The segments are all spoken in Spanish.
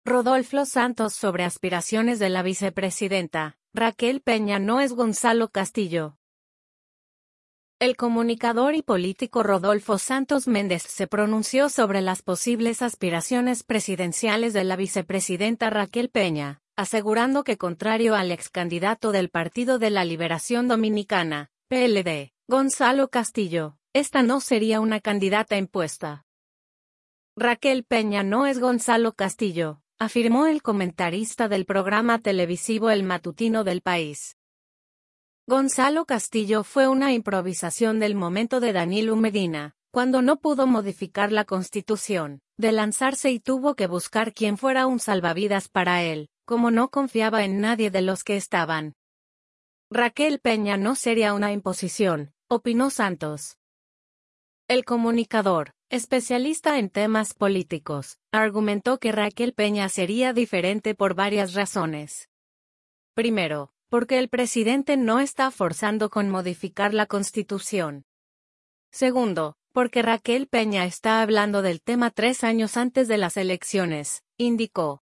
Rodolfo Santos sobre aspiraciones de la vicepresidenta. Raquel Peña no es Gonzalo Castillo. El comunicador y político Rodolfo Santos Méndez se pronunció sobre las posibles aspiraciones presidenciales de la vicepresidenta Raquel Peña, asegurando que contrario al ex candidato del Partido de la Liberación Dominicana, PLD, Gonzalo Castillo, esta no sería una candidata impuesta. Raquel Peña no es Gonzalo Castillo, afirmó el comentarista del programa televisivo El Matutino del País. Gonzalo Castillo fue una improvisación del momento de Danilo Medina, cuando no pudo modificar la Constitución, de lanzarse y tuvo que buscar quien fuera un salvavidas para él, como no confiaba en nadie de los que estaban. Raquel Peña no sería una imposición, opinó Santos. El comunicador, especialista en temas políticos, argumentó que Raquel Peña sería diferente por varias razones. Primero, porque el presidente no está forzando con modificar la Constitución. Segundo, porque Raquel Peña está hablando del tema 3 años antes de las elecciones, indicó.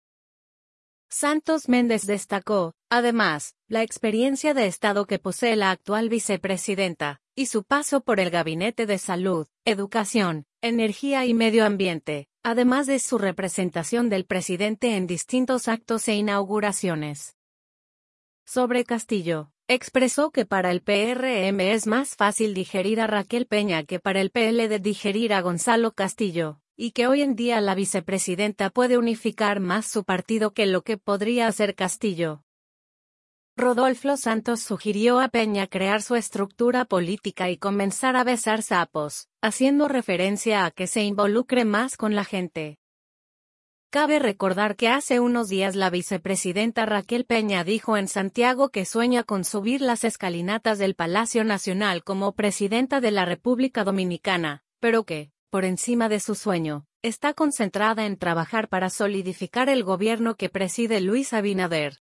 Santos Méndez destacó, además, la experiencia de Estado que posee la actual vicepresidenta, y su paso por el Gabinete de Salud, Educación, Energía y Medio Ambiente, además de su representación del presidente en distintos actos e inauguraciones. Sobre Castillo, expresó que para el PRM es más fácil digerir a Raquel Peña que para el PLD digerir a Gonzalo Castillo, y que hoy en día la vicepresidenta puede unificar más su partido que lo que podría hacer Castillo. Rodolfo Santos sugirió a Peña crear su estructura política y comenzar a besar sapos, haciendo referencia a que se involucre más con la gente. Cabe recordar que hace unos días la vicepresidenta Raquel Peña dijo en Santiago que sueña con subir las escalinatas del Palacio Nacional como presidenta de la República Dominicana, pero que, por encima de su sueño, está concentrada en trabajar para solidificar el gobierno que preside Luis Abinader.